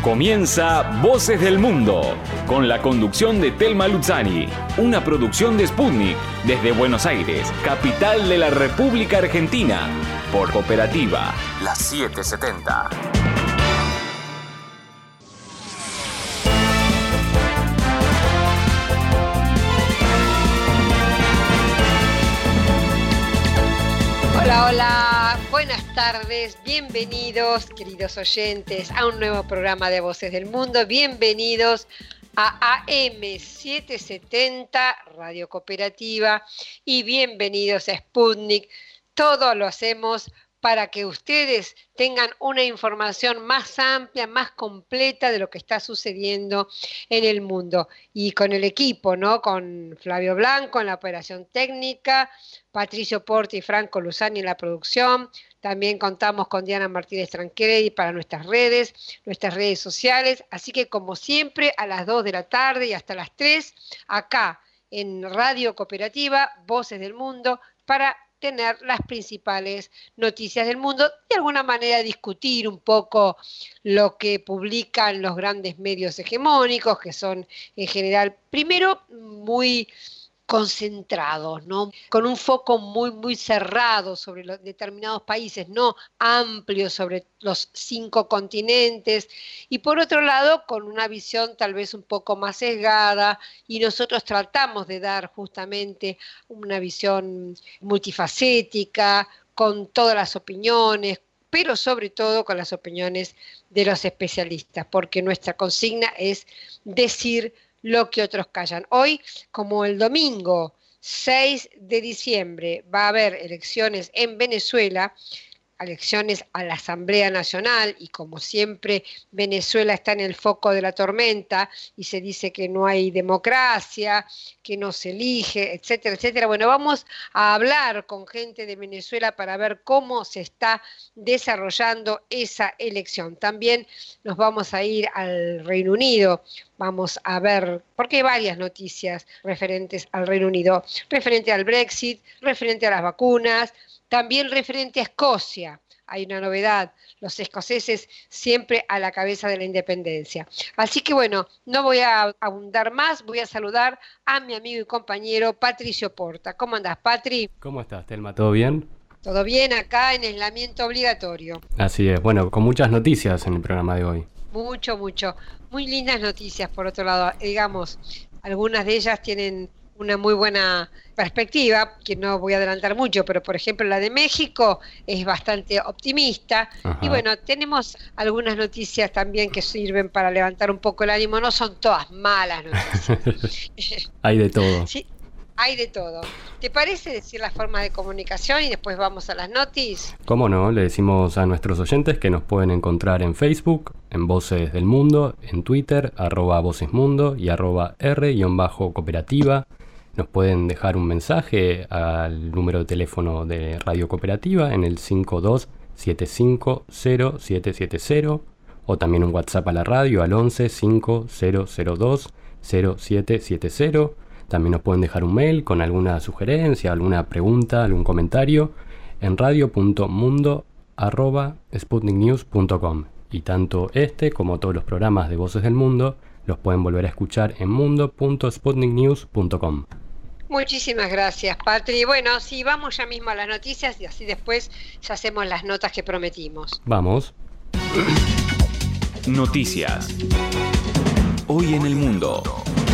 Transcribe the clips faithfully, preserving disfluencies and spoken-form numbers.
Comienza Voces del Mundo, con la conducción de Telma Luzzani, una producción de Sputnik, desde Buenos Aires, capital de la República Argentina, por Cooperativa, la setecientos setenta. Hola, hola, buenas tardes, bienvenidos queridos oyentes a un nuevo programa de Voces del Mundo, bienvenidos a A M setecientos setenta Radio Cooperativa y bienvenidos a Sputnik. Todo lo hacemos para que ustedes tengan una información más amplia, más completa de lo que está sucediendo en el mundo. Y con el equipo, ¿no? Con Flavio Blanco en la operación técnica, Patricio Porti y Franco Luzzani en la producción. También contamos con Diana Martínez Tranqueri para nuestras redes, nuestras redes sociales. Así que como siempre, a las dos de la tarde y hasta las tres, acá en Radio Cooperativa, Voces del Mundo, para tener las principales noticias del mundo, de alguna manera discutir un poco lo que publican los grandes medios hegemónicos, que son en general, primero, muy concentrados, ¿no? Con un foco muy, muy cerrado sobre los determinados países, no amplio sobre los cinco continentes, y por otro lado, con una visión tal vez un poco más sesgada, y nosotros tratamos de dar justamente una visión multifacética, con todas las opiniones, pero sobre todo con las opiniones de los especialistas, porque nuestra consigna es decir lo que otros callan. Hoy, como el domingo seis de diciembre va a haber elecciones en Venezuela, elecciones a la Asamblea Nacional, y como siempre Venezuela está en el foco de la tormenta y se dice que no hay democracia, que no se elige, etcétera, etcétera. Bueno, vamos a hablar con gente de Venezuela para ver cómo se está desarrollando esa elección. También nos vamos a ir al Reino Unido. Vamos a ver, porque hay varias noticias referentes al Reino Unido, referente al Brexit, referente a las vacunas, también referente a Escocia. Hay una novedad, los escoceses siempre a la cabeza de la independencia. Así que bueno, no voy a abundar más, voy a saludar a mi amigo y compañero Patricio Porta. ¿Cómo andás, Patri? ¿Cómo estás, Telma? ¿Todo bien? Todo bien acá en aislamiento obligatorio. Así es, bueno, con muchas noticias en el programa de hoy. Mucho, mucho. Muy lindas noticias, por otro lado. Digamos, algunas de ellas tienen una muy buena perspectiva, que no voy a adelantar mucho, pero por ejemplo la de México es bastante optimista. Ajá. Y bueno, tenemos algunas noticias también que sirven para levantar un poco el ánimo, no son todas malas noticias. Hay de todo. Sí, hay de todo. ¿Te parece decir las formas de comunicación y después vamos a las noticias? Cómo no, le decimos a nuestros oyentes que nos pueden encontrar en Facebook, en Voces del Mundo, en Twitter, arroba Vocesmundo y arroba R-cooperativa. Nos pueden dejar un mensaje al número de teléfono de Radio Cooperativa en el cinco dos siete cinco cero siete siete cero, o también un WhatsApp a la radio al once cinco cero cero dos cero siete siete cero. También nos pueden dejar un mail con alguna sugerencia, alguna pregunta, algún comentario en radio punto mundo arroba sputnik news punto com. Y tanto este como todos los programas de Voces del Mundo los pueden volver a escuchar en mundo punto sputnik news punto com. Muchísimas gracias, Patri. Bueno, sí, vamos ya mismo a las noticias y así después ya hacemos las notas que prometimos. Vamos. Noticias. Hoy en el mundo.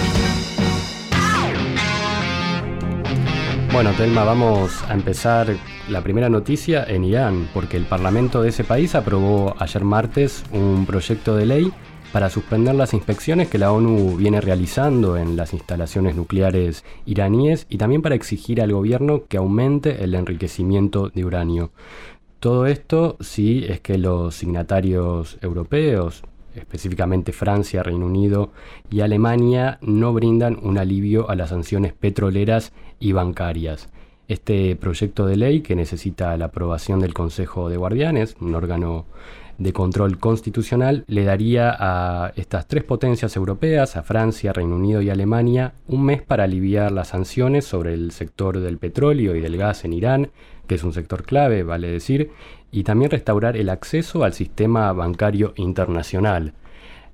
Bueno, Telma, vamos a empezar la primera noticia en Irán, porque el Parlamento de ese país aprobó ayer martes un proyecto de ley para suspender las inspecciones que la ONU viene realizando en las instalaciones nucleares iraníes y también para exigir al gobierno que aumente el enriquecimiento de uranio. Todo esto sí es que los signatarios europeos, específicamente Francia, Reino Unido y Alemania, no brindan un alivio a las sanciones petroleras y bancarias. Este proyecto de ley, que necesita la aprobación del Consejo de Guardianes, un órgano de control constitucional, le daría a estas tres potencias europeas, a Francia, Reino Unido y Alemania, un mes para aliviar las sanciones sobre el sector del petróleo y del gas en Irán, que es un sector clave, vale decir, y también restaurar el acceso al sistema bancario internacional.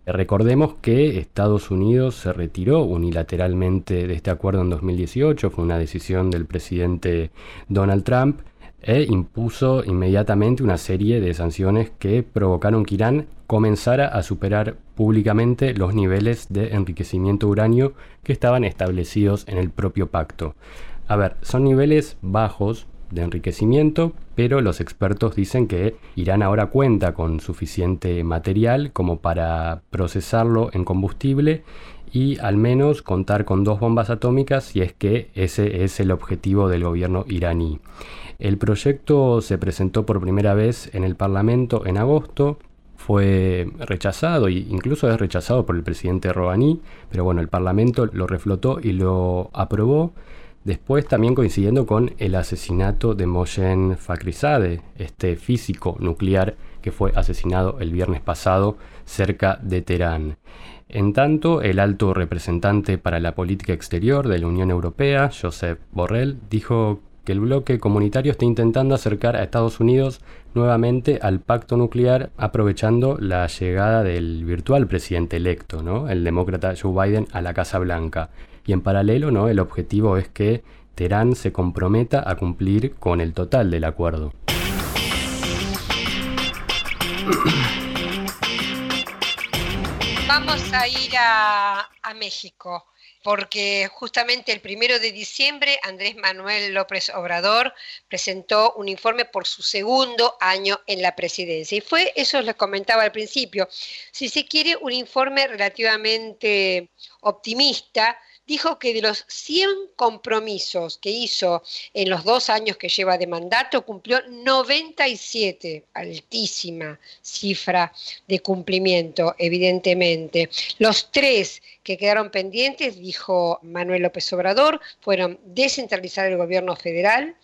Recordemos que Estados Unidos se retiró unilateralmente de este acuerdo en dos mil dieciocho, fue una decisión del presidente Donald Trump, e impuso inmediatamente una serie de sanciones que provocaron que Irán comenzara a superar públicamente los niveles de enriquecimiento de uranio que estaban establecidos en el propio pacto. A ver, son niveles bajos de enriquecimiento, pero los expertos dicen que Irán ahora cuenta con suficiente material como para procesarlo en combustible y al menos contar con dos bombas atómicas si es que ese es el objetivo del gobierno iraní. El proyecto se presentó por primera vez en el Parlamento en agosto, fue rechazado e incluso es rechazado por el presidente Rouhani, pero bueno, el Parlamento lo reflotó y lo aprobó. Después también coincidiendo con el asesinato de Mohsen Fakhrizadeh, este físico nuclear que fue asesinado el viernes pasado cerca de Teherán. En tanto, el alto representante para la política exterior de la Unión Europea, Josep Borrell, dijo que el bloque comunitario está intentando acercar a Estados Unidos nuevamente al pacto nuclear, aprovechando la llegada del virtual presidente electo, ¿no?, el demócrata Joe Biden, a la Casa Blanca. Y en paralelo, ¿no?, el objetivo es que Teherán se comprometa a cumplir con el total del acuerdo. Vamos a ir a, a México, porque justamente el primero de diciembre Andrés Manuel López Obrador presentó un informe por su segundo año en la presidencia. Y fue, eso les comentaba al principio, si se quiere, un informe relativamente optimista. Dijo que de los cien compromisos que hizo en los dos años que lleva de mandato, cumplió noventa y siete, altísima cifra de cumplimiento, evidentemente. Los tres que quedaron pendientes, dijo Manuel López Obrador, fueron descentralizar el gobierno federal,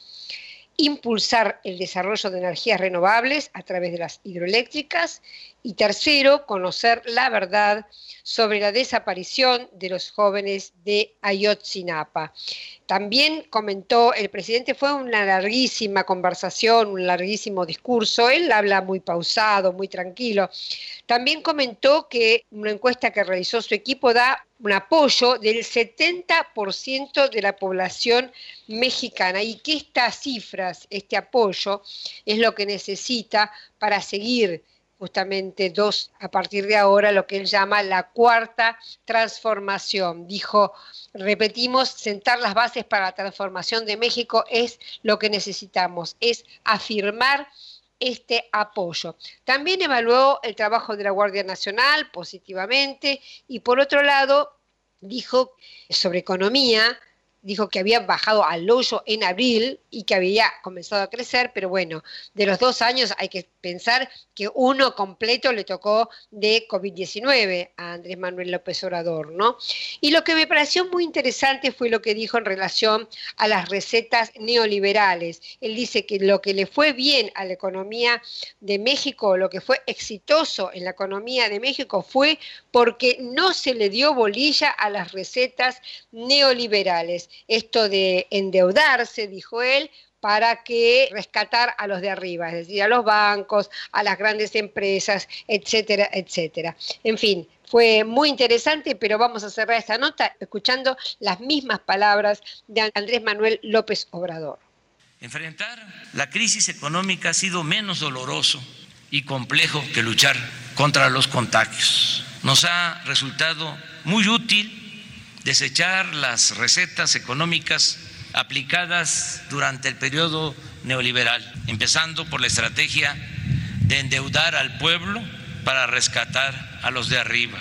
impulsar el desarrollo de energías renovables a través de las hidroeléctricas y tercero, conocer la verdad sobre la desaparición de los jóvenes de Ayotzinapa. También comentó el presidente, fue una larguísima conversación, un larguísimo discurso, él habla muy pausado, muy tranquilo. También comentó que una encuesta que realizó su equipo da un apoyo del setenta por ciento de la población mexicana y que estas cifras, este apoyo, es lo que necesita para seguir justamente dos, a partir de ahora, lo que él llama la cuarta transformación. Dijo, repetimos, sentar las bases para la transformación de México es lo que necesitamos, es afirmar este apoyo. También evaluó el trabajo de la Guardia Nacional positivamente y por otro lado dijo sobre economía, dijo que había bajado al hoyo en abril y que había comenzado a crecer, pero bueno, de los dos años hay que pensar que uno completo le tocó de COVID diecinueve a Andrés Manuel López Obrador, ¿no? Y lo que me pareció muy interesante fue lo que dijo en relación a las recetas neoliberales. Él dice que lo que le fue bien a la economía de México, lo que fue exitoso en la economía de México fue porque no se le dio bolilla a las recetas neoliberales. Esto de endeudarse, dijo él, para que rescatar a los de arriba, es decir, a los bancos, a las grandes empresas, etcétera, etcétera. En fin, fue muy interesante, pero vamos a cerrar esta nota escuchando las mismas palabras de Andrés Manuel López Obrador. Enfrentar la crisis económica ha sido menos doloroso y complejo que luchar contra los contagios. Nos ha resultado muy útil desechar las recetas económicas aplicadas durante el periodo neoliberal, empezando por la estrategia de endeudar al pueblo para rescatar a los de arriba.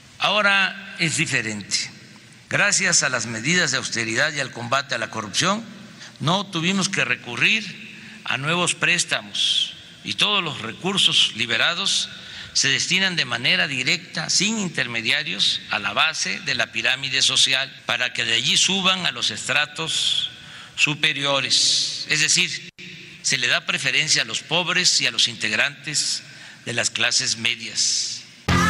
Ahora es diferente. Gracias a las medidas de austeridad y al combate a la corrupción, no tuvimos que recurrir a nuevos préstamos y todos los recursos liberados se destinan de manera directa, sin intermediarios, a la base de la pirámide social, para que de allí suban a los estratos superiores. Es decir, se le da preferencia a los pobres y a los integrantes de las clases medias.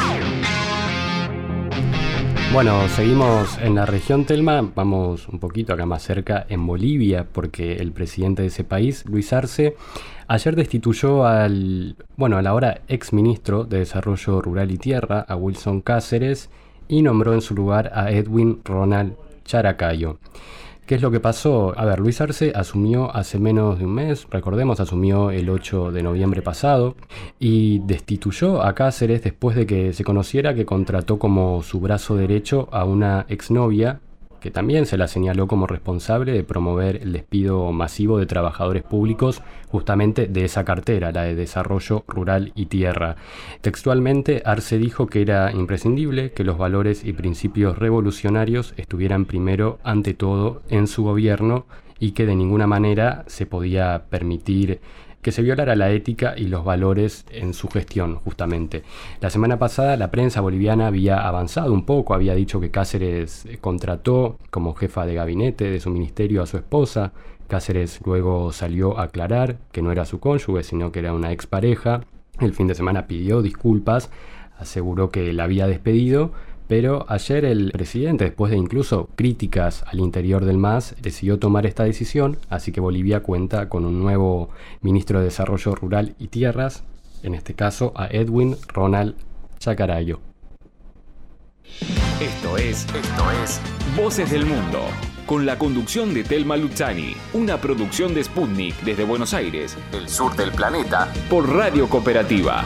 Bueno, seguimos en la región, Telma, vamos un poquito acá más cerca, en Bolivia, porque el presidente de ese país, Luis Arce, Ayer destituyó al, bueno, al ahora ex ministro de Desarrollo Rural y Tierra, a Wilson Cáceres, y nombró en su lugar a Edwin Ronald Characayo. ¿Qué es lo que pasó? A ver, Luis Arce asumió hace menos de un mes, recordemos, asumió el ocho de noviembre pasado, y destituyó a Cáceres después de que se conociera que contrató como su brazo derecho a una exnovia, que también se la señaló como responsable de promover el despido masivo de trabajadores públicos justamente de esa cartera, la de Desarrollo Rural y Tierra. Textualmente, Arce dijo que era imprescindible que los valores y principios revolucionarios estuvieran primero ante todo en su gobierno y que de ninguna manera se podía permitir que se violara la ética y los valores en su gestión, justamente. La semana pasada la prensa boliviana había avanzado un poco, había dicho que Cáceres contrató como jefa de gabinete de su ministerio a su esposa. Cáceres luego salió a aclarar que no era su cónyuge, sino que era una expareja. El fin de semana pidió disculpas, aseguró que la había despedido, pero ayer el presidente, después de incluso críticas al interior del M A S, decidió tomar esta decisión, así que Bolivia cuenta con un nuevo ministro de Desarrollo Rural y Tierras, en este caso a Edwin Ronald Characayo. Esto es, esto es Voces del Mundo, con la conducción de Telma Luzzani, una producción de Sputnik desde Buenos Aires, el sur del planeta, por Radio Cooperativa.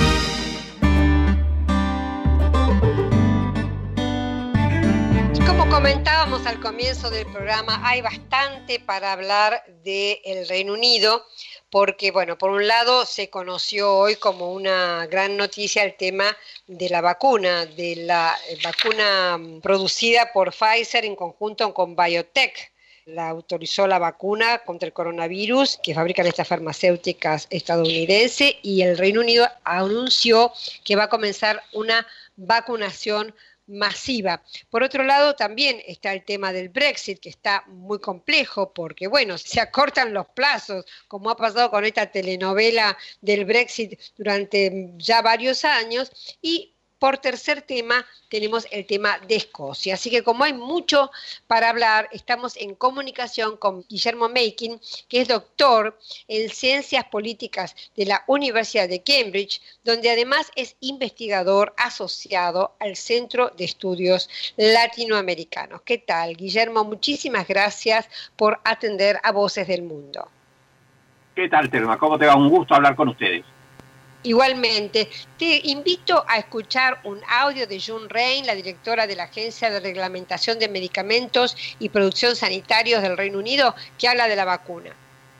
Comentábamos al comienzo del programa, hay bastante para hablar del Reino Unido, porque, bueno, por un lado se conoció hoy como una gran noticia el tema de la vacuna, de la vacuna producida por Pfizer en conjunto con BioNTech. La autorizó la vacuna contra el coronavirus que fabrican estas farmacéuticas estadounidenses, y el Reino Unido anunció que va a comenzar una vacunación masiva. Por otro lado, también está el tema del Brexit, que está muy complejo porque, bueno, se acortan los plazos, como ha pasado con esta telenovela del Brexit durante ya varios años. Y por tercer tema, tenemos el tema de Escocia. Así que como hay mucho para hablar, estamos en comunicación con Guillermo Meking, que es doctor en Ciencias Políticas de la Universidad de Cambridge, donde además es investigador asociado al Centro de Estudios Latinoamericanos. ¿Qué tal, Guillermo? Muchísimas gracias por atender a Voces del Mundo. ¿Qué tal, Telma? ¿Cómo te va? Un gusto hablar con ustedes. Igualmente, te invito a escuchar un audio de June Rain, la directora de la Agencia de Reglamentación de Medicamentos y Producción Sanitarios del Reino Unido, que habla de la vacuna.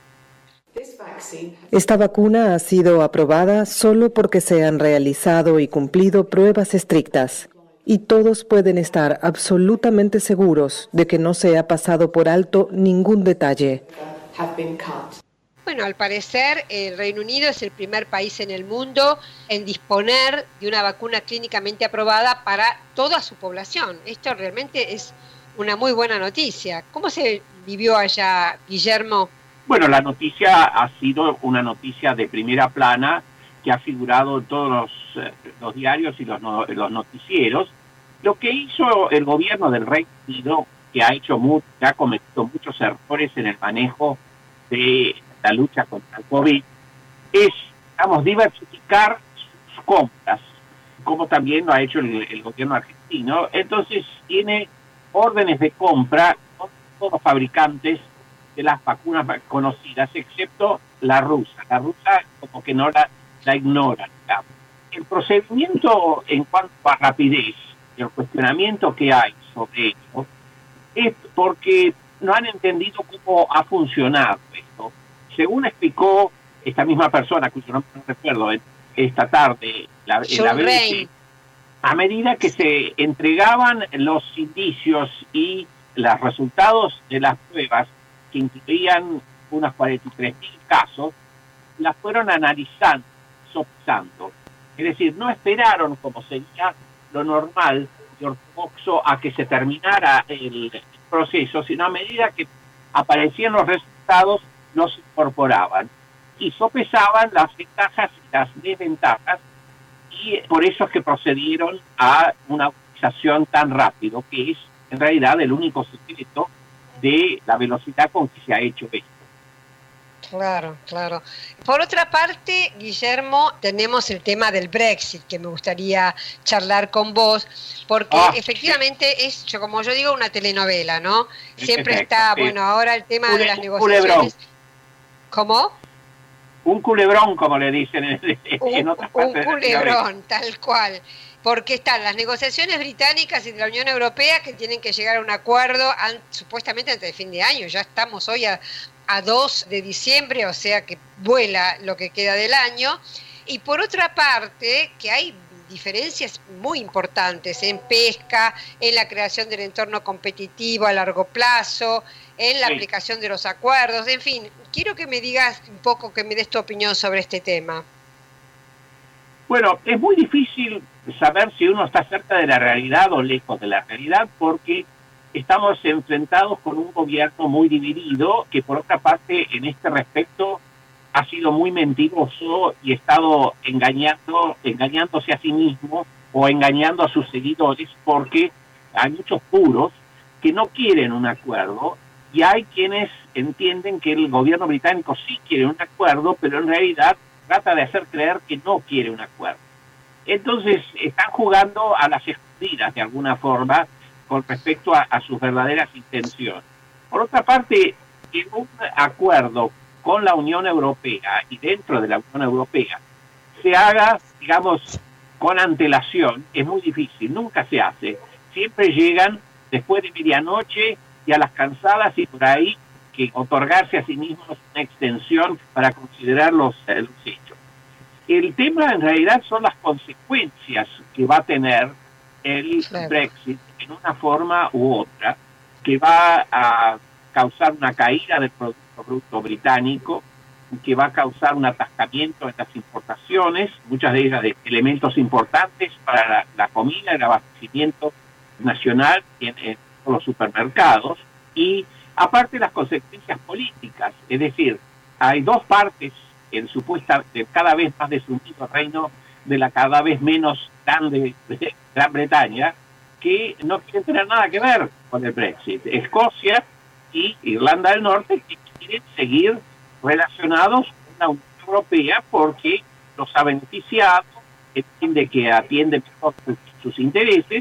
Esta vacuna ha sido aprobada solo porque se han realizado y cumplido pruebas estrictas, y todos pueden estar absolutamente seguros de que no se ha pasado por alto ningún detalle. Bueno, al parecer el Reino Unido es el primer país en el mundo en disponer de una vacuna clínicamente aprobada para toda su población. Esto realmente es una muy buena noticia. ¿Cómo se vivió allá, Guillermo? Bueno, la noticia ha sido una noticia de primera plana que ha figurado en todos los, eh, los diarios y los, no, los noticieros. Lo que hizo el gobierno del Reino Unido, que ha hecho mucho, que ha cometido muchos errores en el manejo de la lucha contra el COVID, es, digamos, diversificar sus compras, como también lo ha hecho el, el gobierno argentino. Entonces tiene órdenes de compra con todos los fabricantes de las vacunas conocidas, excepto la rusa. La rusa como que no la, la ignora, digamos. El procedimiento en cuanto a rapidez, el cuestionamiento que hay sobre esto, es porque no han entendido cómo ha funcionado esto. Según explicó esta misma persona, cuyo nombre no recuerdo, esta tarde, la, en la B B C, a medida que se entregaban los indicios y los resultados de las pruebas, que incluían unos cuarenta y tres mil casos, las fueron analizando, sopesando. Es decir, no esperaron, como sería lo normal y ortodoxo, a que se terminara el proceso, sino a medida que aparecían los resultados, los incorporaban y sopesaban las ventajas y las desventajas, y por eso es que procedieron a una utilización tan rápido, que es en realidad el único secreto de la velocidad con que se ha hecho esto. Claro, claro. Por otra parte, Guillermo, tenemos el tema del Brexit, que me gustaría charlar con vos, porque ah, efectivamente es, yo, como yo digo, una telenovela, ¿no? Siempre perfecto, está, sí. Bueno, ahora el tema Cule, de las negociaciones. Culebrón. ¿Cómo? Un culebrón, como le dicen en, en otras un, partes. Un culebrón, tal cual. Porque están las negociaciones británicas y de la Unión Europea que tienen que llegar a un acuerdo an, supuestamente antes de fin de año. Ya estamos hoy a, a dos de diciembre, o sea que vuela lo que queda del año. Y por otra parte, que hay diferencias muy importantes en pesca, en la creación del entorno competitivo a largo plazo, en la sí. aplicación de los acuerdos, en fin. Quiero que me digas un poco, que me des tu opinión sobre este tema. Bueno, es muy difícil saber si uno está cerca de la realidad o lejos de la realidad, porque estamos enfrentados con un gobierno muy dividido, que por otra parte en este respecto ha sido muy mentiroso y ha estado engañando, engañándose a sí mismo o engañando a sus seguidores, porque hay muchos puros que no quieren un acuerdo y hay quienes entienden que el gobierno británico sí quiere un acuerdo, pero en realidad trata de hacer creer que no quiere un acuerdo. Entonces están jugando a las escondidas de alguna forma con respecto a, a sus verdaderas intenciones. Por otra parte, en un acuerdo con la Unión Europea y dentro de la Unión Europea se haga, digamos, con antelación, es muy difícil, nunca se hace. Siempre llegan después de medianoche y a las cansadas y por ahí que otorgarse a sí mismos una extensión para considerar los, eh, los hechos. El tema en realidad son las consecuencias que va a tener el claro. Brexit en una forma u otra, que va a causar una caída del Producto Bruto británico, que va a causar un atascamiento en las importaciones, muchas de ellas de elementos importantes para la, la comida, el abastecimiento nacional en, en los supermercados, y aparte las consecuencias políticas, es decir, hay dos partes en supuesta del cada vez más desunido reino de la cada vez menos grande de Gran Bretaña, que no quieren tener nada que ver con el Brexit. Escocia y Irlanda del Norte, que quieren seguir relacionados con la Unión Europea porque los ha beneficiado, entiende que atiende mejor sus, sus intereses,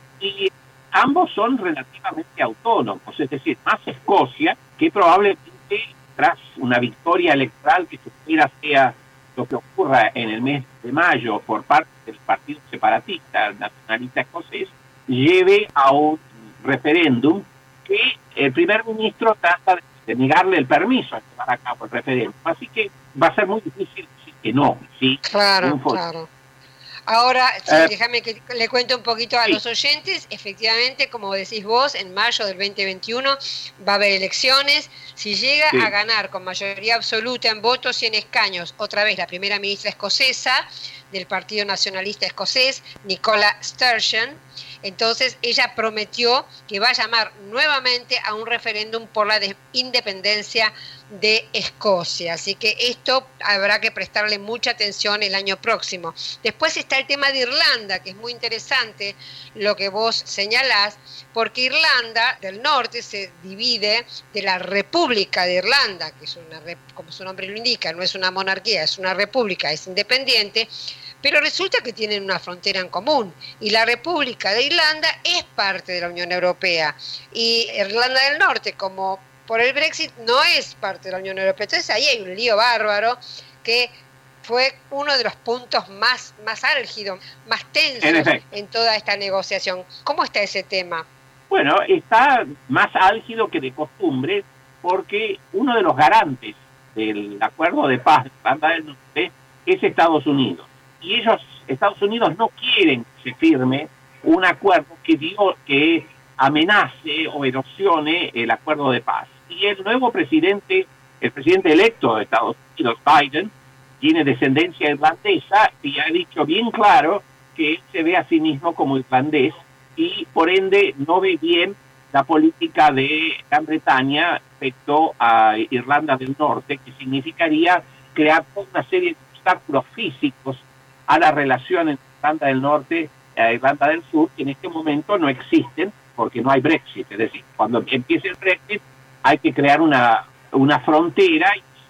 y ambos son relativamente autónomos, es decir, más Escocia, que probablemente tras una victoria electoral que supiera sea lo que ocurra en el mes de mayo por parte del Partido Separatista Nacionalista Escocés, lleve a un referéndum que el primer ministro trata de negarle el permiso a llevar a cabo el referéndum. Así que va a ser muy difícil decir que no. ¿Sí? Claro, claro. Ahora, sí, eh, déjame que le cuente un poquito a sí. los oyentes. Efectivamente, como decís vos, en mayo del veinte veintiuno va a haber elecciones. Si llega sí. a ganar con mayoría absoluta en votos y en escaños, otra vez la primera ministra escocesa del Partido Nacionalista Escocés, Nicola Sturgeon, entonces ella prometió que va a llamar nuevamente a un referéndum por la independencia de Escocia. Así que esto habrá que prestarle mucha atención el año próximo. Después está el tema de Irlanda, que es muy interesante lo que vos señalás, porque Irlanda del Norte se divide de la República de Irlanda, que es una, como su nombre lo indica, no es una monarquía, es una república, es independiente, pero resulta que tienen una frontera en común, y la República de Irlanda es parte de la Unión Europea, y Irlanda del Norte, como por el Brexit, no es parte de la Unión Europea. Entonces ahí hay un lío bárbaro que fue uno de los puntos más, más álgidos, más tensos en, en toda esta negociación. ¿Cómo está ese tema? Bueno, está más álgido que de costumbre, porque uno de los garantes del acuerdo de paz de Irlanda del Norte es Estados Unidos. Y ellos, Estados Unidos, no quieren que se firme un acuerdo que digo que amenace o erosione el acuerdo de paz. Y el nuevo presidente, el presidente electo de Estados Unidos, Biden, tiene descendencia irlandesa y ha dicho bien claro que él se ve a sí mismo como irlandés y por ende no ve bien la política de Gran Bretaña respecto a Irlanda del Norte, que significaría crear toda una serie de obstáculos físicos a la relación entre Irlanda del Norte e Irlanda del Sur, que en este momento no existen porque no hay Brexit. Es decir, cuando empiece el Brexit hay que crear una, una frontera y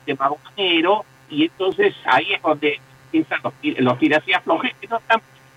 sistema aduanero, y entonces ahí es donde empiezan los, los tiras y aflojes que no están.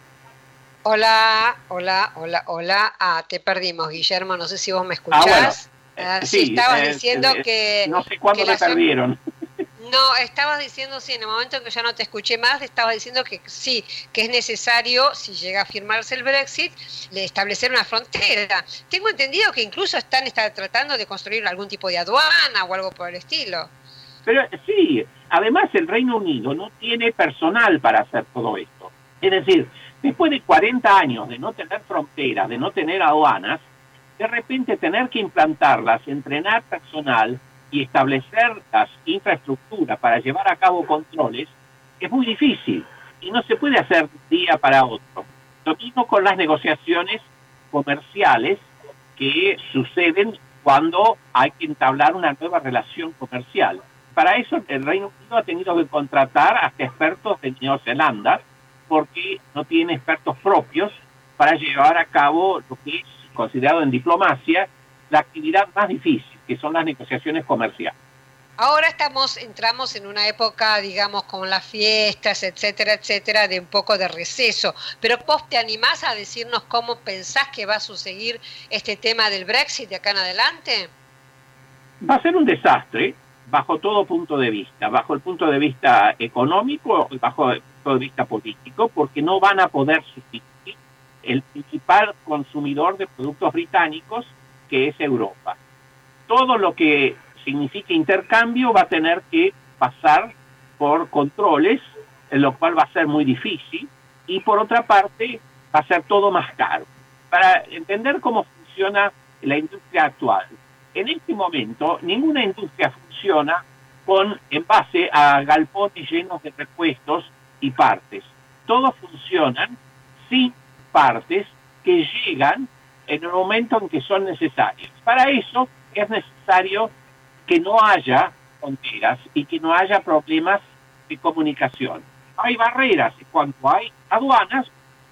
Hola, hola, hola, hola. Ah, te perdimos, Guillermo, no sé si vos me escuchás. Ah, bueno. Ah, eh, sí, sí, estabas eh, diciendo eh, que... No sé cuándo que me perdieron. No, estabas diciendo, sí, en el momento en que ya no te escuché más, estabas diciendo que sí, que es necesario, si llega a firmarse el Brexit, establecer una frontera. Tengo entendido que incluso están, están tratando de construir algún tipo de aduana o algo por el estilo. Pero sí, además el Reino Unido no tiene personal para hacer todo esto. Es decir, después de cuarenta años de no tener fronteras, de no tener aduanas, de repente tener que implantarlas, entrenar personal y establecer las infraestructuras para llevar a cabo controles, es muy difícil y no se puede hacer de un día para otro. Lo mismo con las negociaciones comerciales que suceden cuando hay que entablar una nueva relación comercial. Para eso el Reino Unido ha tenido que contratar hasta expertos de Nueva Zelanda, porque no tiene expertos propios para llevar a cabo lo que es considerado en diplomacia la actividad más difícil, que son las negociaciones comerciales. Ahora estamos, entramos en una época, digamos, con las fiestas, etcétera, etcétera, de un poco de receso. Pero vos te animás a decirnos cómo pensás que va a suceder este tema del Brexit de acá en adelante. Va a ser un desastre, bajo todo punto de vista, bajo el punto de vista económico y bajo el punto de vista político, porque no van a poder sustituir el principal consumidor de productos británicos, que es Europa. Todo lo que significa intercambio va a tener que pasar por controles, en lo cual va a ser muy difícil, y por otra parte va a ser todo más caro. Para entender cómo funciona la industria actual, en este momento ninguna industria funciona con en base a galpones llenos de repuestos y partes. Todos funcionan sin partes que llegan en el momento en que son necesarios. Para eso es necesario que no haya fronteras y que no haya problemas de comunicación. Hay barreras y cuando hay aduanas,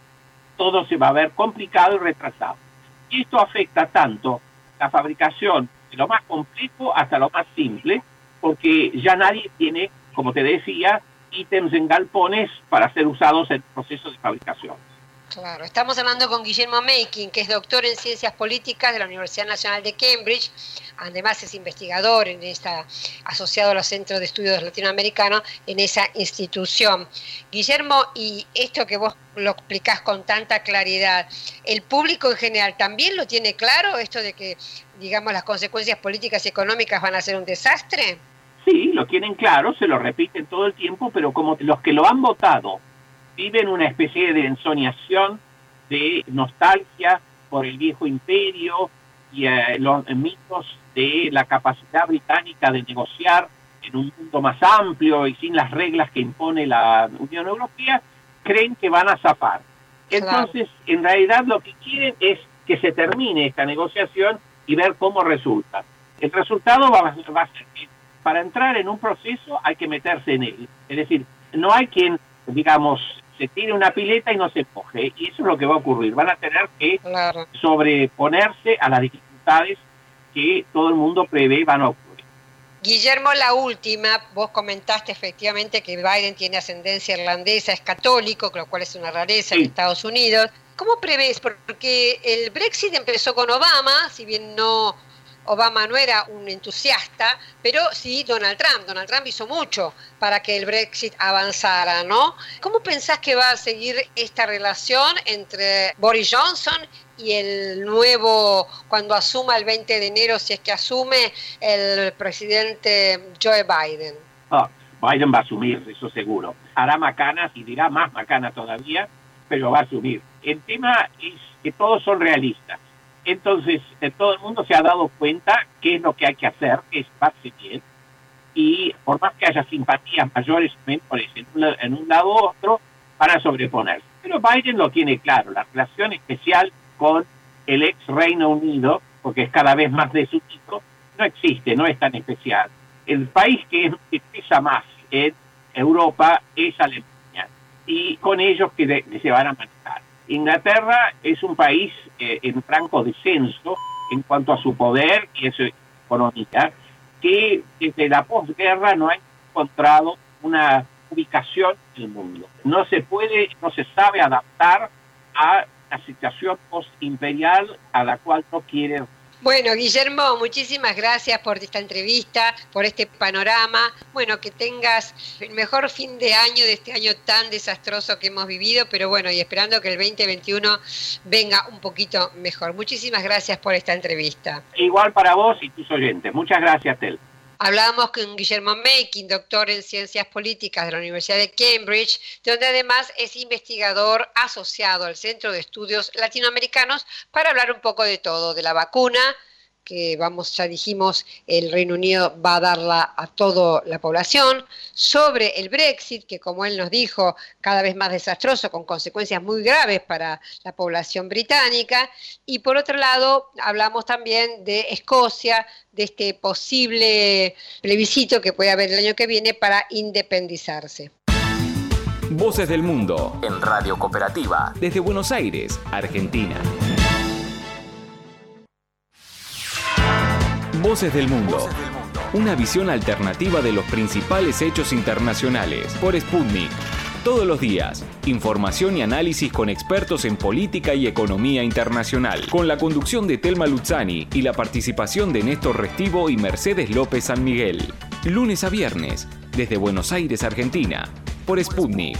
todo se va a ver complicado y retrasado. Y esto afecta tanto la fabricación de lo más complejo hasta lo más simple, porque ya nadie tiene, como te decía, ítems en galpones para ser usados en el proceso de fabricación. Claro, estamos hablando con Guillermo Making, que es doctor en Ciencias Políticas de la Universidad Nacional de Cambridge, además es investigador en esta, asociado a los Centros de Estudios Latinoamericanos en esa institución. Guillermo, y esto que vos lo explicás con tanta claridad, ¿el público en general también lo tiene claro, esto de que, digamos, las consecuencias políticas y económicas van a ser un desastre? Sí, lo tienen claro, se lo repiten todo el tiempo, pero como los que lo han votado viven una especie de ensoñación, de nostalgia por el viejo imperio y eh, los mitos de la capacidad británica de negociar en un mundo más amplio y sin las reglas que impone la Unión Europea, creen que van a zafar. Entonces, claro, en realidad lo que quieren es que se termine esta negociación y ver cómo resulta. El resultado va, va a ser que para entrar en un proceso hay que meterse en él. Es decir, no hay quien, digamos, se tire una pileta y no se moje, y eso es lo que va a ocurrir. Van a tener que claro. sobreponerse a las dificultades que todo el mundo prevé van a ocurrir. Guillermo, la última, vos comentaste efectivamente que Biden tiene ascendencia irlandesa, es católico, lo cual es una rareza sí. en Estados Unidos. ¿Cómo prevés? Porque el Brexit empezó con Obama, si bien no... Obama no era un entusiasta, pero sí Donald Trump. Donald Trump hizo mucho para que el Brexit avanzara, ¿no? ¿Cómo pensás que va a seguir esta relación entre Boris Johnson y el nuevo, cuando asuma el veinte de enero, si es que asume, el presidente Joe Biden? Oh, Biden va a asumir, eso seguro. Hará macanas y dirá más macanas todavía, pero va a asumir. El tema es que todos son realistas. Entonces, eh, todo el mundo se ha dado cuenta qué es lo que hay que hacer, que es parse bien, y por más que haya simpatías mayores o menores en un, en un lado u otro, para sobreponerse. Pero Biden lo tiene claro, la relación especial con el ex Reino Unido, porque es cada vez más de su tipo, no existe, no es tan especial. El país que, es, que pesa más en Europa es Alemania, y con ellos que, de, que se van a manejar. Inglaterra es un país eh, en franco descenso en cuanto a su poder y a su economía, que desde la posguerra no ha encontrado una ubicación en el mundo. No se puede, no se sabe adaptar a la situación postimperial a la cual no quiere. Bueno, Guillermo, muchísimas gracias por esta entrevista, por este panorama. Bueno, que tengas el mejor fin de año de este año tan desastroso que hemos vivido, pero bueno, y esperando que el veinte veintiuno venga un poquito mejor. Muchísimas gracias por esta entrevista. Igual para vos y tus oyentes. Muchas gracias, Tel. Hablábamos con Guillermo Making, doctor en Ciencias Políticas de la Universidad de Cambridge, donde además es investigador asociado al Centro de Estudios Latinoamericanos, para hablar un poco de todo, de la vacuna, que vamos, ya dijimos, el Reino Unido va a darla a toda la población, sobre el Brexit, que como él nos dijo, cada vez más desastroso, con consecuencias muy graves para la población británica, y por otro lado, hablamos también de Escocia, de este posible plebiscito que puede haber el año que viene para independizarse. Voces del Mundo, en Radio Cooperativa, desde Buenos Aires, Argentina. Voces del Mundo, una visión alternativa de los principales hechos internacionales, por Sputnik. Todos los días, información y análisis con expertos en política y economía internacional, con la conducción de Telma Luzzani y la participación de Néstor Restivo y Mercedes López San Miguel. Lunes a viernes, desde Buenos Aires, Argentina, por Sputnik.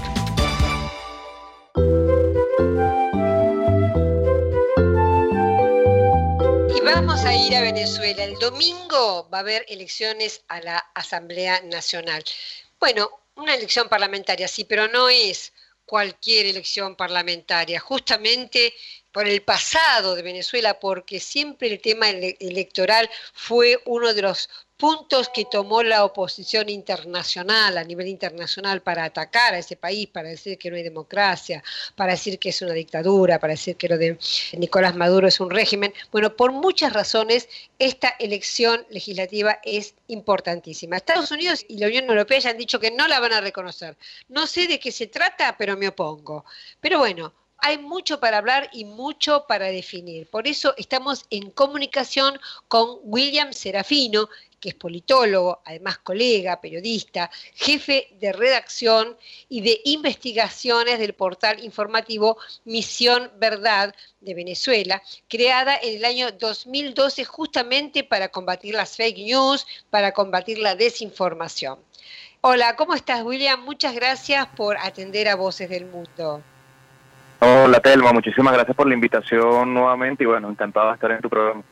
Vamos a ir a Venezuela. El domingo va a haber elecciones a la Asamblea Nacional. Bueno, una elección parlamentaria, sí, pero no es cualquier elección parlamentaria. Justamente por el pasado de Venezuela, porque siempre el tema ele- electoral fue uno de los puntos que tomó la oposición internacional, a nivel internacional, para atacar a ese país, para decir que no hay democracia, para decir que es una dictadura, para decir que lo de Nicolás Maduro es un régimen. Bueno, por muchas razones, esta elección legislativa es importantísima. Estados Unidos y la Unión Europea ya han dicho que no la van a reconocer. No sé de qué se trata, pero me opongo. Pero bueno, hay mucho para hablar y mucho para definir. Por eso estamos en comunicación con William Serafino, que es politólogo, además colega, periodista, jefe de redacción y de investigaciones del portal informativo Misión Verdad de Venezuela, creada en el año dos mil doce justamente para combatir las fake news, para combatir la desinformación. Hola, ¿cómo estás, William? Muchas gracias por atender a Voces del Mundo. Hola, Telma, muchísimas gracias por la invitación nuevamente y bueno, encantado de estar en tu programa.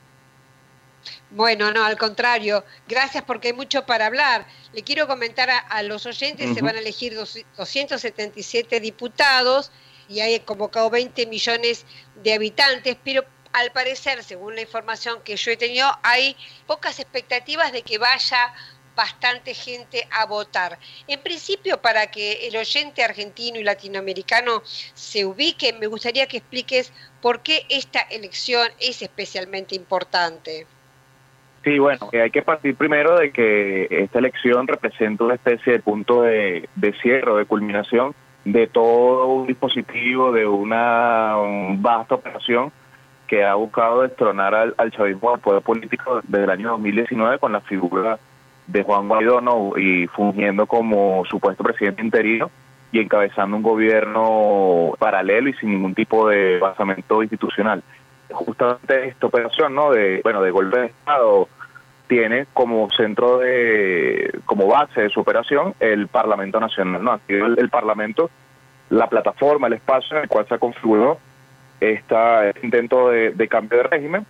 Bueno, no, al contrario, gracias porque hay mucho para hablar. Le quiero comentar a, a los oyentes, uh-huh. Se van a elegir doscientos setenta y siete diputados y hay convocado veinte millones de habitantes, pero al parecer, según la información que yo he tenido, hay pocas expectativas de que vaya bastante gente a votar. En principio, para que el oyente argentino y latinoamericano se ubique, me gustaría que expliques por qué esta elección es especialmente importante. Sí, bueno, hay que partir primero de que esta elección representa una especie de punto de, de cierre, de culminación de todo un dispositivo, de una un vasta operación que ha buscado destronar al, al chavismo del poder político desde el año dos mil diecinueve con la figura de Juan Guaidó, ¿no? Y fungiendo como supuesto presidente interino y encabezando un gobierno paralelo y sin ningún tipo de basamento institucional. Justamente esta operación, ¿no? De bueno, de golpe de Estado tiene como centro de, como base de su operación el Parlamento Nacional, ¿no? Ha sido el, el Parlamento la plataforma, el espacio en el cual se configuró esta, este intento de, de cambio de régimen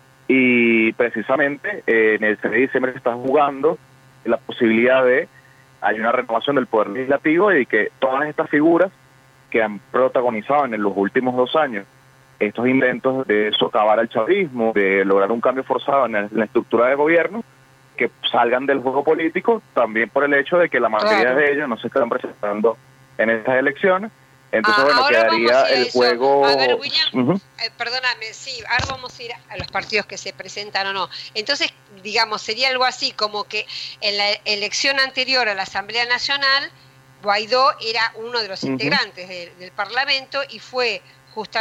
y precisamente eh, en el seis de diciembre se está jugando la posibilidad de hay una renovación del Poder Legislativo y que todas estas figuras que han protagonizado en los últimos dos años estos intentos de socavar al chavismo, de lograr un cambio forzado en la estructura de gobierno, que salgan del juego político, también por el hecho de que la mayoría claro. de ellos no se están presentando en estas elecciones. Entonces, ah, bueno, quedaría el eso. juego... A ver, William, uh-huh. eh, perdóname, sí, ahora vamos a ir a los partidos que se presentan o no. Entonces, digamos, sería algo así como que en la elección anterior a la Asamblea Nacional, Guaidó era uno de los uh-huh. integrantes de, del Parlamento y fue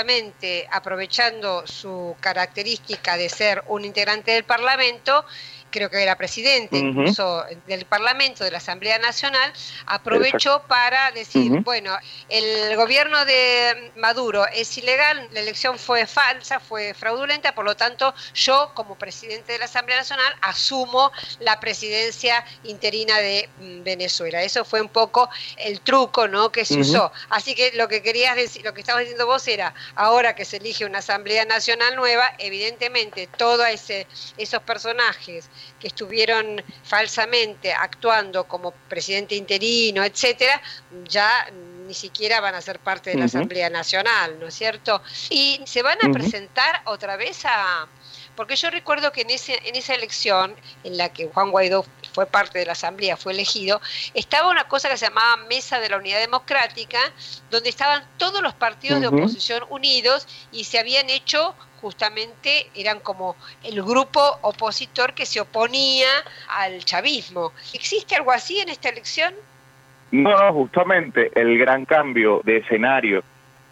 justamente aprovechando su característica de ser un integrante del Parlamento creo que era presidente uh-huh. incluso del Parlamento, de la Asamblea Nacional, aprovechó Exacto. para decir, uh-huh. bueno, el gobierno de Maduro es ilegal, la elección fue falsa, fue fraudulenta, por lo tanto yo como presidente de la Asamblea Nacional asumo la presidencia interina de Venezuela. Eso fue un poco el truco, ¿no?, que se uh-huh. usó. Así que lo que querías decir, lo que estabas diciendo vos era, ahora que se elige una Asamblea Nacional nueva, evidentemente todos ese, esos personajes que estuvieron falsamente actuando como presidente interino, etcétera, ya ni siquiera van a ser parte de la uh-huh. Asamblea Nacional, ¿no es cierto? Y se van a uh-huh. presentar otra vez a... Porque yo recuerdo que en, ese, en esa elección, en la que Juan Guaidó fue parte de la Asamblea, fue elegido, estaba una cosa que se llamaba Mesa de la Unidad Democrática, donde estaban todos los partidos uh-huh. de oposición unidos y se habían hecho, justamente, eran como el grupo opositor que se oponía al chavismo. ¿Existe algo así en esta elección? No, no, justamente el gran cambio de escenario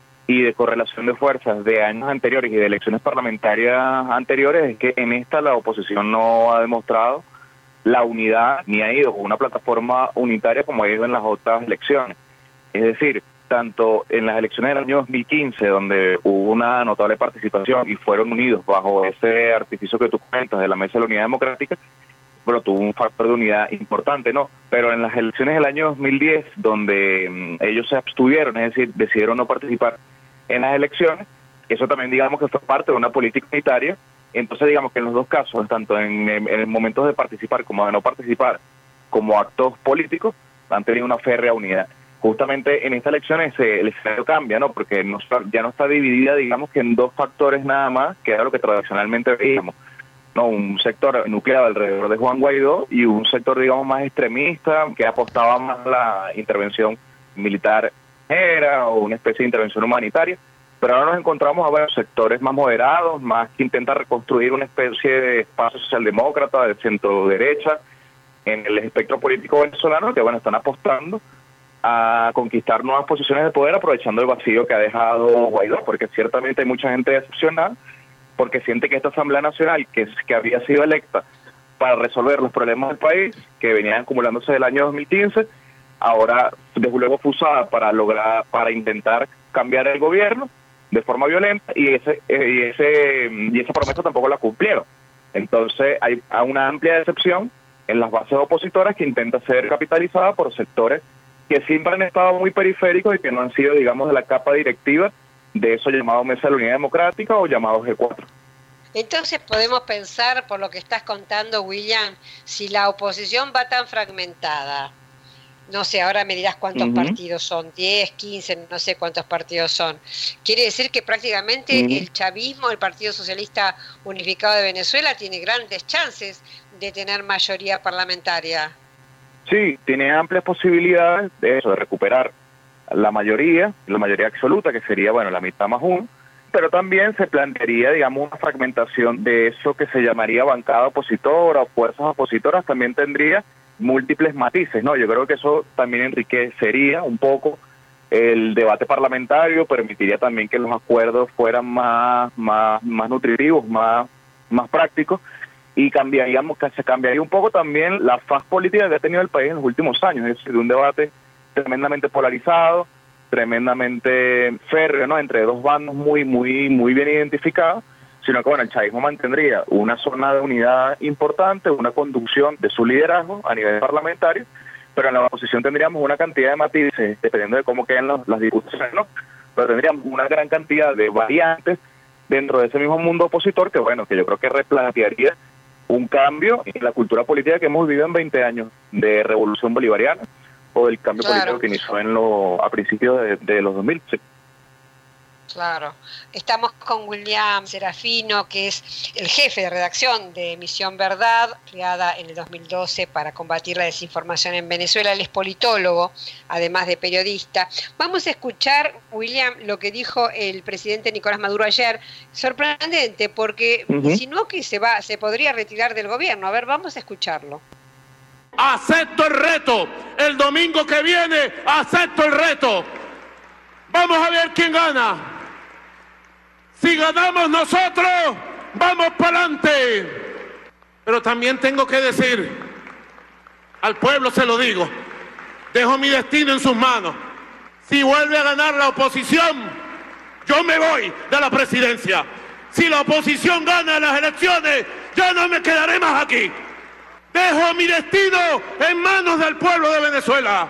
y de correlación de fuerzas de años anteriores y de elecciones parlamentarias anteriores es que en esta la oposición no ha demostrado la unidad ni ha ido con una plataforma unitaria como ha ido en las otras elecciones. Es decir, tanto en las elecciones del año dos mil quince, donde hubo una notable participación y fueron unidos bajo ese artificio que tú comentas de la Mesa de la Unidad Democrática, pero tuvo un factor de unidad importante, ¿no? Pero en las elecciones del año dos mil diez, donde um, ellos se abstuvieron, es decir, decidieron no participar en las elecciones, eso también digamos que fue parte de una política unitaria. Entonces digamos que en los dos casos, tanto en, en, en momentos de participar como de no participar, como actos políticos, han tenido una férrea unidad. Justamente en estas elecciones eh, el escenario cambia, ¿no? Porque no está, ya no está dividida, digamos que en dos factores nada más, que era lo que tradicionalmente veíamos, ¿no? Un sector nucleado alrededor de Juan Guaidó y un sector, digamos, más extremista, que apostaba más a la intervención militar era o una especie de intervención humanitaria. Pero ahora nos encontramos a ver sectores más moderados, más que intentan reconstruir una especie de espacio socialdemócrata, de centro derecha, en el espectro político venezolano, que bueno, están apostando a conquistar nuevas posiciones de poder aprovechando el vacío que ha dejado Guaidó, porque ciertamente hay mucha gente decepcionada porque siente que esta Asamblea Nacional, que, que había sido electa para resolver los problemas del país, que venían acumulándose desde el año dos mil quince, ahora desde luego fue usada para lograr, para intentar cambiar el gobierno de forma violenta, y ese y ese y esa promesa tampoco la cumplieron. Entonces hay una amplia decepción en las bases opositoras que intenta ser capitalizada por sectores que siempre han estado muy periféricos y que no han sido, digamos, de la capa directiva de eso llamado Mesa de la Unidad Democrática o llamado G cuatro. Entonces podemos pensar, por lo que estás contando, William, si la oposición va tan fragmentada, no sé, ahora me dirás cuántos uh-huh. partidos son, diez, quince, no sé cuántos partidos son, quiere decir que prácticamente uh-huh. el chavismo, el Partido Socialista Unificado de Venezuela, tiene grandes chances de tener mayoría parlamentaria. Sí, tiene amplias posibilidades de eso, de recuperar la mayoría, la mayoría absoluta, que sería, bueno, la mitad más uno, pero también se plantearía, digamos, una fragmentación de eso que se llamaría bancada opositora o fuerzas opositoras, también tendría múltiples matices, ¿no? Yo creo que eso también enriquecería un poco el debate parlamentario, permitiría también que los acuerdos fueran más, más, más nutritivos, más, más prácticos, y cambiaríamos, que se cambiaría un poco también la faz política que ha tenido el país en los últimos años, es decir, de un debate tremendamente polarizado, tremendamente férreo, ¿no?, entre dos bandos muy, muy, muy bien identificados, sino que bueno, el chavismo mantendría una zona de unidad importante, una conducción de su liderazgo a nivel parlamentario, pero en la oposición tendríamos una cantidad de matices, dependiendo de cómo queden los, las discusiones, ¿no? Pero tendríamos una gran cantidad de variantes dentro de ese mismo mundo opositor que bueno, que yo creo que replantearía un cambio en la cultura política que hemos vivido en veinte años de revolución bolivariana o del cambio claro. político que inició en lo, a principios de, de los dos mil. Sí. Claro. Estamos con William Serafino, que es el jefe de redacción de Misión Verdad, creada en el dos mil doce para combatir la desinformación en Venezuela. Él es politólogo, además de periodista. Vamos a escuchar, William, lo que dijo el presidente Nicolás Maduro ayer. Sorprendente, porque uh-huh. insinuó que se va, se podría retirar del gobierno. A ver, vamos a escucharlo. Acepto el reto. El domingo que viene, acepto el reto. Vamos a ver quién gana. Si ganamos nosotros, vamos para adelante. Pero también tengo que decir, al pueblo se lo digo, dejo mi destino en sus manos. Si vuelve a ganar la oposición, yo me voy de la presidencia. Si la oposición gana las elecciones, yo no me quedaré más aquí. Dejo mi destino en manos del pueblo de Venezuela.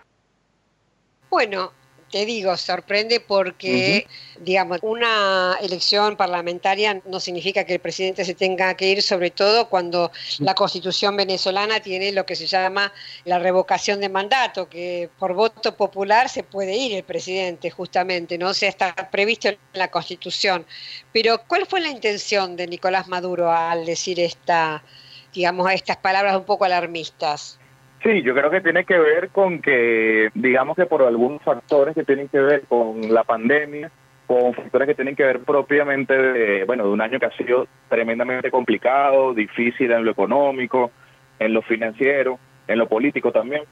Bueno, te digo, sorprende porque, uh-huh. digamos, una elección parlamentaria no significa que el presidente se tenga que ir, sobre todo cuando la Constitución venezolana tiene lo que se llama la revocación de mandato, que por voto popular se puede ir el presidente, justamente, ¿no? O sea, está previsto en la Constitución. Pero, ¿cuál fue la intención de Nicolás Maduro al decir esta, digamos, estas palabras un poco alarmistas? Sí, yo creo que tiene que ver con que, digamos que por algunos factores que tienen que ver con la pandemia, con factores que tienen que ver propiamente de, bueno, de un año que ha sido tremendamente complicado, difícil en lo económico, en lo financiero, en lo político también.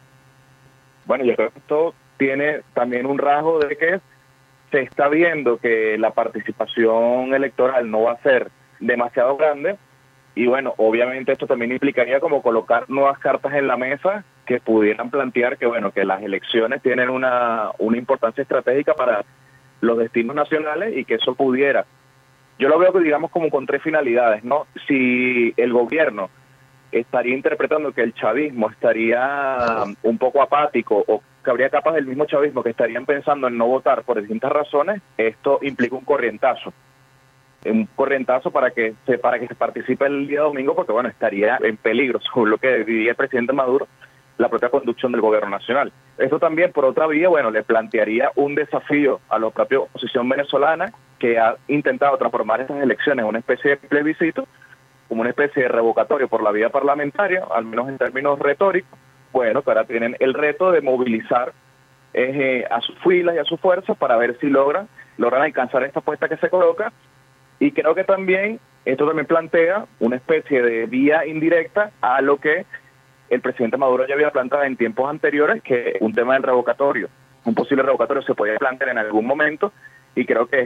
Bueno, yo creo que esto tiene también un rasgo de que se está viendo que la participación electoral no va a ser demasiado grande. Y bueno, obviamente esto también implicaría como colocar nuevas cartas en la mesa que pudieran plantear que bueno, que las elecciones tienen una, una importancia estratégica para los destinos nacionales y que eso pudiera. Yo lo veo, digamos, como con tres finalidades, ¿no? Si el gobierno estaría interpretando que el chavismo estaría un poco apático o que habría capas del mismo chavismo que estarían pensando en no votar por distintas razones, esto implica un corrientazo. un corrientazo para que se para que se participe el día domingo, porque bueno, estaría en peligro, según lo que diría el presidente Maduro, la propia conducción del gobierno nacional. Esto también, por otra vía, bueno, le plantearía un desafío a la propia oposición venezolana, que ha intentado transformar estas elecciones en una especie de plebiscito, como una especie de revocatorio por la vía parlamentaria, al menos en términos retóricos. Bueno, que ahora tienen el reto de movilizar eh, a sus filas y a sus fuerzas para ver si logran, logran alcanzar esta apuesta que se coloca. Y creo que también, esto también plantea una especie de vía indirecta a lo que el presidente Maduro ya había planteado en tiempos anteriores, que un tema del revocatorio, un posible revocatorio se podía plantear en algún momento, y creo que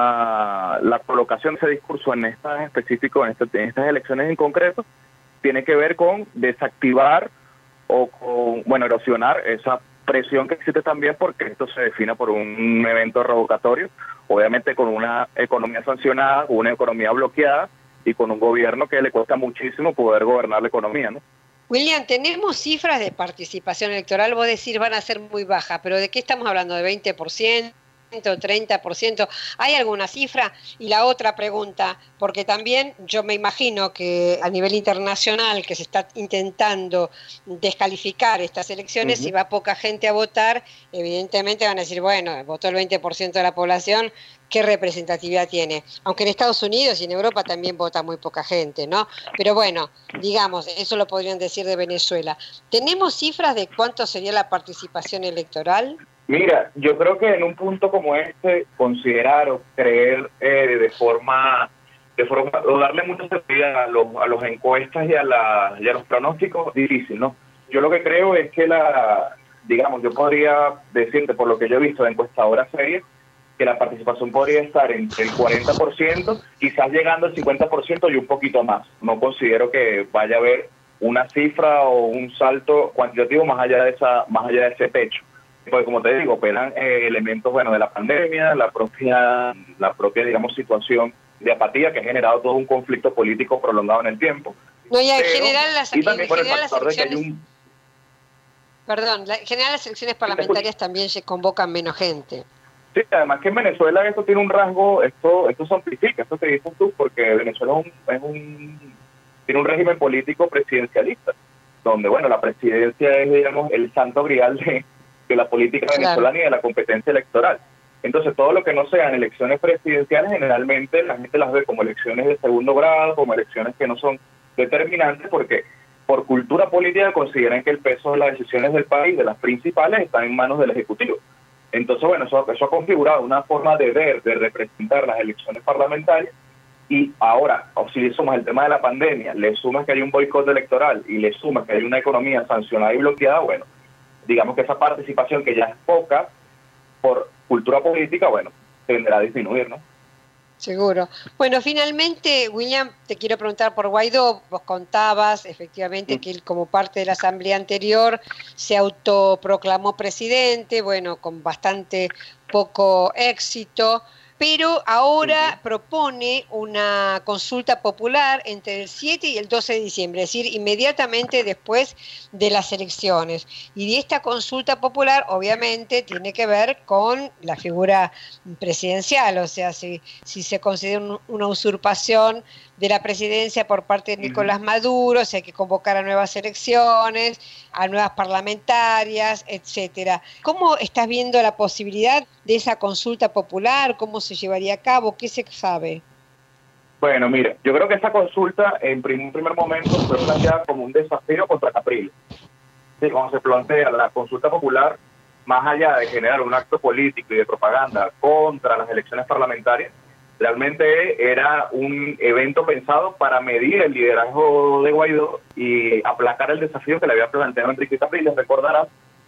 esta, la colocación de ese discurso en estas específico, en, este, en estas elecciones en concreto, tiene que ver con desactivar o con, bueno, erosionar esa presión que existe también, porque esto se define por un evento revocatorio, obviamente con una economía sancionada, con una economía bloqueada y con un gobierno que le cuesta muchísimo poder gobernar la economía, ¿no? William, tenemos cifras de participación electoral, vos decís van a ser muy bajas, pero ¿de qué estamos hablando? ¿De veinte por ciento? treinta por ciento, ¿hay alguna cifra? Y la otra pregunta, porque también yo me imagino que a nivel internacional que se está intentando descalificar estas elecciones, uh-huh. si va poca gente a votar, evidentemente van a decir, bueno, votó el veinte por ciento de la población, ¿qué representatividad tiene? Aunque en Estados Unidos y en Europa también vota muy poca gente, ¿no? Pero bueno, digamos, eso lo podrían decir de Venezuela. ¿Tenemos cifras de cuánto sería la participación electoral? Mira, yo creo que en un punto como este, considerar o creer eh, de forma, de forma, o darle mucha seguridad a los, a los encuestas y a, la, y a los pronósticos, difícil, ¿no? Yo lo que creo es que la, digamos, yo podría decirte, por lo que yo he visto de encuestadoras serias, que la participación podría estar entre el cuarenta por ciento, quizás llegando al cincuenta por ciento y un poquito más. No considero que vaya a haber una cifra o un salto cuantitativo más allá de esa, más allá de ese techo. Porque como te digo, operan eh, elementos bueno de la pandemia, la propia, la propia digamos situación de apatía que ha generado todo un conflicto político prolongado en el tiempo. No, y en Pero, general las, y también en por el general las factor elecciones, de que hay un... Perdón, la, en general las elecciones parlamentarias también se convocan menos gente. Sí, además que en Venezuela esto tiene un rasgo, esto esto se amplifica, esto que dices tú, porque Venezuela es un, es un tiene un régimen político presidencialista, donde bueno la presidencia es digamos el santo grial de de la política venezolana claro. y de la competencia electoral. Entonces, todo lo que no sean elecciones presidenciales, generalmente la gente las ve como elecciones de segundo grado, como elecciones que no son determinantes, porque por cultura política consideran que el peso de las decisiones del país, de las principales, están en manos del Ejecutivo. Entonces, bueno, eso, eso ha configurado una forma de ver, de representar las elecciones parlamentarias, y ahora, si le sumas el tema de la pandemia, le sumas que hay un boicot electoral, y le sumas que hay una economía sancionada y bloqueada, bueno, digamos que esa participación que ya es poca por cultura política, bueno, tenderá a disminuir, ¿no? Seguro. Bueno, finalmente, William, te quiero preguntar por Guaidó. Vos contabas, efectivamente, que él como parte de la asamblea anterior se autoproclamó presidente, bueno, con bastante poco éxito, pero ahora sí. propone una consulta popular entre el siete y el doce de diciembre, es decir, inmediatamente después de las elecciones. Y de esta consulta popular, obviamente, tiene que ver con la figura presidencial, o sea, si, si se considera un, una usurpación de la presidencia por parte de Nicolás Maduro, si hay que convocar a nuevas elecciones, a nuevas parlamentarias, etcétera. ¿Cómo estás viendo la posibilidad de esa consulta popular? ¿Cómo se llevaría a cabo? ¿Qué se sabe? Bueno, mira, yo creo que esta consulta en un primer momento fue planteada como un desafío contra Capriles. Sí, cuando se plantea la consulta popular, más allá de generar un acto político y de propaganda contra las elecciones parlamentarias, realmente era un evento pensado para medir el liderazgo de Guaidó y aplacar el desafío que le había planteado Enrique Capriles. Recordarás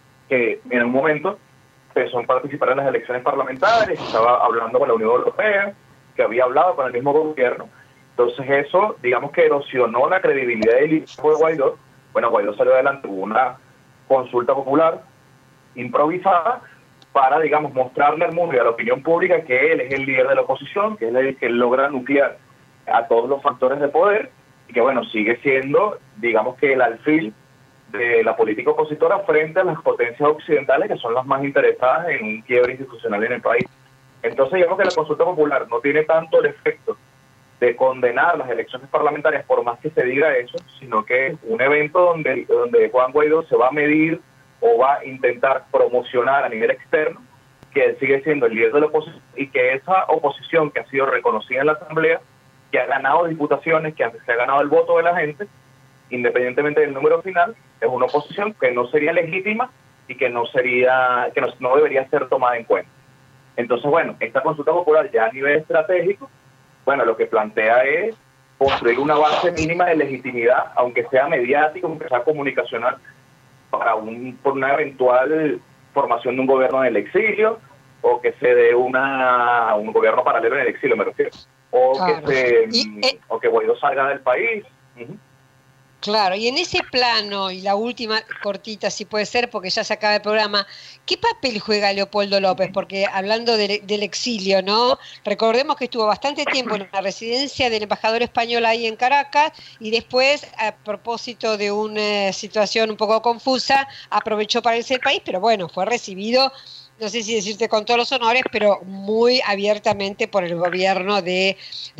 que en un momento empezó a participar en las elecciones parlamentarias, estaba hablando con la Unión Europea, que había hablado con el mismo gobierno. Entonces eso, digamos que erosionó la credibilidad del liderazgo de Guaidó. Bueno, Guaidó salió adelante, hubo una consulta popular improvisada, para, digamos, mostrarle al mundo y a la opinión pública que él es el líder de la oposición, que es el que logra nuclear a todos los factores de poder, y que, bueno, sigue siendo, digamos, que el alfil de la política opositora frente a las potencias occidentales, que son las más interesadas en un quiebre institucional en el país. Entonces, digamos que la consulta popular no tiene tanto el efecto de condenar las elecciones parlamentarias, por más que se diga eso, sino que es un evento donde, donde Juan Guaidó se va a medir o va a intentar promocionar a nivel externo que él sigue siendo el líder de la oposición y que esa oposición que ha sido reconocida en la Asamblea, que ha ganado diputaciones, que se ha ganado el voto de la gente, independientemente del número final, es una oposición que no sería legítima y que no sería, que no, no debería ser tomada en cuenta. Entonces, bueno, esta consulta popular ya a nivel estratégico, bueno, lo que plantea es construir una base mínima de legitimidad, aunque sea mediática, aunque sea comunicacional, para un, por una eventual formación de un gobierno en el exilio, o que se dé una un gobierno paralelo en el exilio, me refiero, o claro. que se, y, eh, o que Guaidó salga del país. Uh-huh. Claro, y en ese plano, y la última cortita si puede ser, porque ya se acaba el programa, ¿qué papel juega Leopoldo López? Porque hablando de, del exilio, ¿no? Recordemos que estuvo bastante tiempo en la residencia del embajador español ahí en Caracas, y después, a propósito de una situación un poco confusa, aprovechó para irse del país, pero bueno, fue recibido, no sé si decirte con todos los honores, pero muy abiertamente por el gobierno de,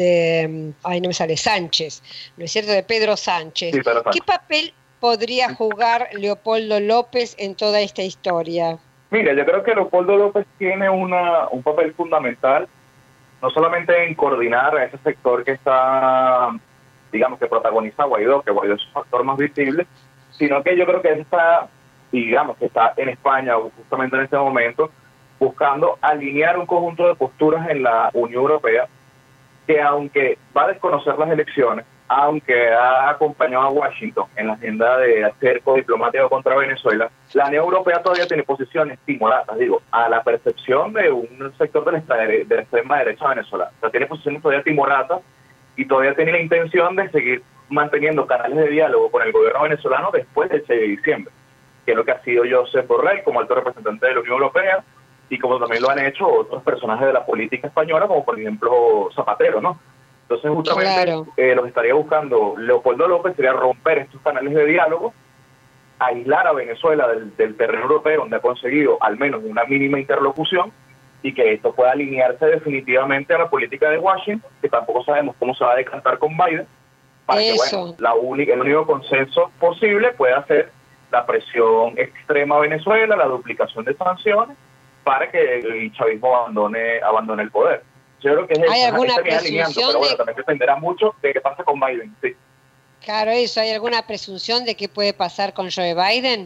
de ay, no me sale, Sánchez, ¿no es cierto?, de Pedro Sánchez. Sí, ¿qué papel podría jugar Leopoldo López en toda esta historia? Mira, yo creo que Leopoldo López tiene una, un papel fundamental, no solamente en coordinar a ese sector que está, digamos, que protagoniza a Guaidó, que Guaidó es su factor más visible, sino que yo creo que él está, digamos, que está en España justamente en este momento, buscando alinear un conjunto de posturas en la Unión Europea, que aunque va a desconocer las elecciones, aunque ha acompañado a Washington en la agenda de cerco diplomático contra Venezuela, la Unión Europea todavía tiene posiciones timoratas, digo, a la percepción de un sector de la, de la extrema derecha venezolana. O sea, tiene posiciones todavía timoratas y todavía tiene la intención de seguir manteniendo canales de diálogo con el gobierno venezolano después del seis de diciembre, que es lo que ha sido Josep Borrell como alto representante de la Unión Europea, y como también lo han hecho otros personajes de la política española, como por ejemplo Zapatero, ¿no? Entonces justamente claro. eh, lo que estaría buscando Leopoldo López sería romper estos canales de diálogo, aislar a Venezuela del, del terreno europeo, donde ha conseguido al menos una mínima interlocución, y que esto pueda alinearse definitivamente a la política de Washington, que tampoco sabemos cómo se va a decantar con Biden, para Eso. que bueno, la única, el único consenso posible pueda ser la presión extrema a Venezuela, la duplicación de sanciones, para que el chavismo abandone, abandone el poder. Yo creo que es ¿Hay eso, alguna presunción pero bueno, de... también dependerá mucho de qué pasa con Biden, sí. Claro, eso, ¿hay alguna presunción de qué puede pasar con Joe Biden?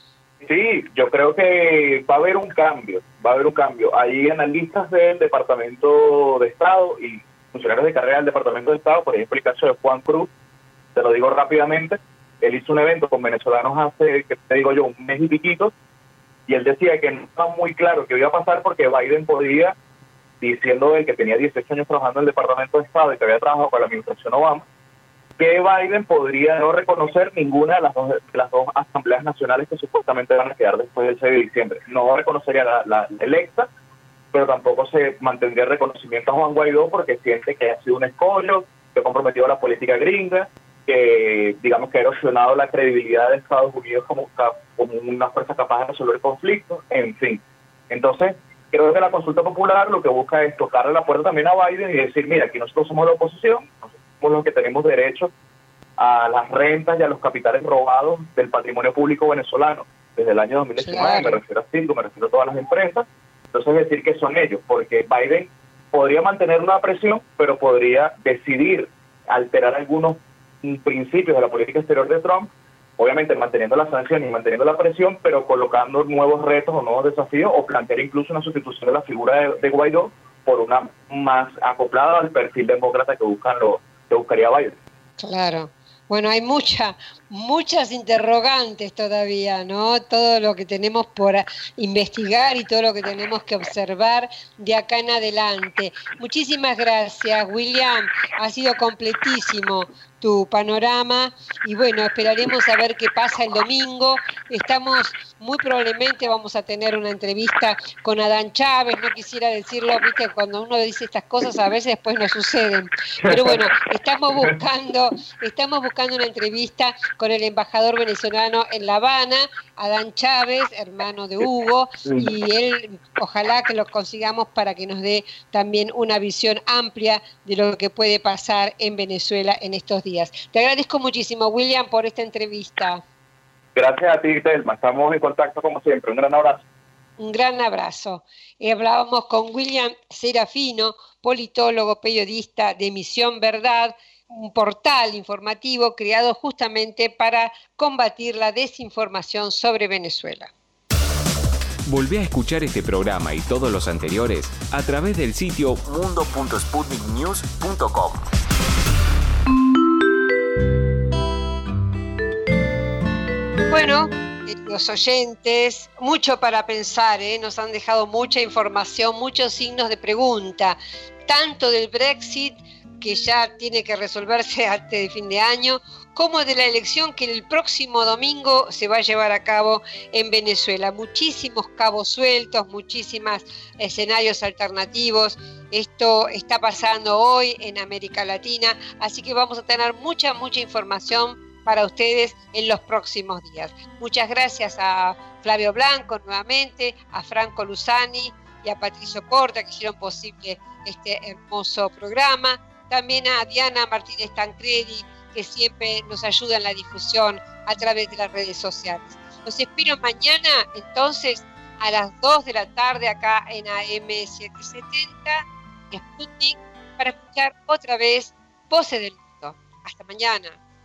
Sí, yo creo que va a haber un cambio, va a haber un cambio. Hay analistas del Departamento de Estado y funcionarios de carrera del Departamento de Estado, por ejemplo el caso de Juan Cruz, te lo digo rápidamente, él hizo un evento con venezolanos hace, que te digo yo, un mes y piquito, y él decía que no estaba muy claro qué iba a pasar porque Biden podía diciendo él que tenía dieciocho años trabajando en el Departamento de Estado y que había trabajado con la administración Obama, que Biden podría no reconocer ninguna de las dos, de las dos asambleas nacionales que supuestamente van a quedar después del seis de diciembre. No reconocería la, la electa, pero tampoco se mantendría el reconocimiento a Juan Guaidó porque siente que ha sido un escollo, que ha comprometido a la política gringa, que digamos que ha erosionado la credibilidad de Estados Unidos como, como una fuerza capaz de resolver conflictos, en fin. Entonces, creo que la consulta popular lo que busca es tocarle la puerta también a Biden y decir, mira, aquí nosotros somos la oposición, nosotros somos los que tenemos derecho a las rentas y a los capitales robados del patrimonio público venezolano desde el año dos mil diecinueve, claro. Me refiero a Cinco, me refiero a todas las empresas. Entonces decir que son ellos, porque Biden podría mantener una presión, pero podría decidir alterar algunos principios de la política exterior de Trump, obviamente manteniendo las sanciones y manteniendo la presión, pero colocando nuevos retos o nuevos desafíos, o plantear incluso una sustitución de la figura de, de Guaidó por una más acoplada al perfil demócrata que buscan lo, que buscaría Biden. Claro. Bueno, hay mucha, muchas interrogantes todavía, ¿no? Todo lo que tenemos por investigar y todo lo que tenemos que observar de acá en adelante. Muchísimas gracias, William. Ha sido completísimo tu panorama y bueno, esperaremos a ver qué pasa el domingo. Estamos, muy probablemente vamos a tener una entrevista con Adán Chávez, no quisiera decirlo, viste, cuando uno dice estas cosas a veces después no suceden, pero bueno, estamos buscando, estamos buscando una entrevista con el embajador venezolano en La Habana, Adán Chávez, hermano de Hugo, y él, ojalá que lo consigamos para que nos dé también una visión amplia de lo que puede pasar en Venezuela en estos días. Te agradezco muchísimo, William, por esta entrevista. Gracias a ti, Telma. Estamos en contacto como siempre. Un gran abrazo. Un gran abrazo. Y hablábamos con William Serafino, politólogo, periodista de Misión Verdad, un portal informativo creado justamente para combatir la desinformación sobre Venezuela. Volvé a escuchar este programa y todos los anteriores a través del sitio mundo punto sputnik news punto com. Bueno, los oyentes, mucho para pensar, ¿eh? Nos han dejado mucha información, muchos signos de pregunta, tanto del Brexit, que ya tiene que resolverse antes de fin de año, como de la elección que el próximo domingo se va a llevar a cabo en Venezuela. Muchísimos cabos sueltos, muchísimos escenarios alternativos. Esto está pasando hoy en América Latina, así que vamos a tener mucha, mucha información para ustedes en los próximos días. Muchas gracias a Flavio Blanco nuevamente, a Franco Luzani y a Patricio Porta que hicieron posible este hermoso programa. También a Diana Martínez Tancredi, que siempre nos ayuda en la difusión a través de las redes sociales. Los espero mañana, entonces, a las dos de la tarde acá en A M setecientos setenta, Sputnik, para escuchar otra vez Voces del Mundo. Hasta mañana.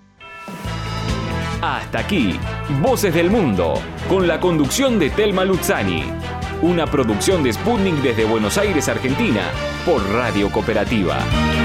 Hasta aquí, Voces del Mundo, con la conducción de Telma Luzzani. Una producción de Sputnik desde Buenos Aires, Argentina, por Radio Cooperativa.